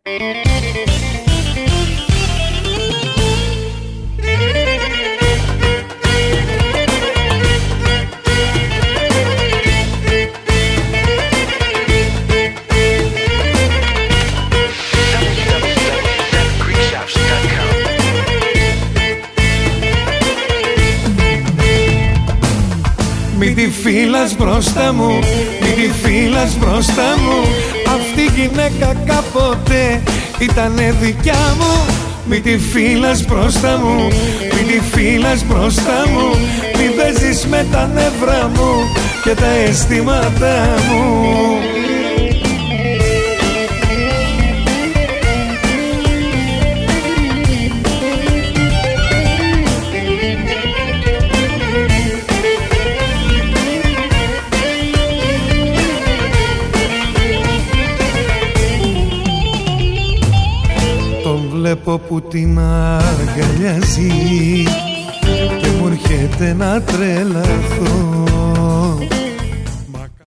Μη τη φύλας μπροστά μου, μη τη φύλας μπροστά μου. Αυτή η γυναίκα κάποτε ήτανε δικιά μου. Μη τη φύλας μπροστά μου, μη τη φύλας μπροστά μου. Μη παίζεις με τα νεύρα μου και τα αισθήματά μου. Βλέπω που την αγκαλιάζει και μου έρχεται να τρελαθώ.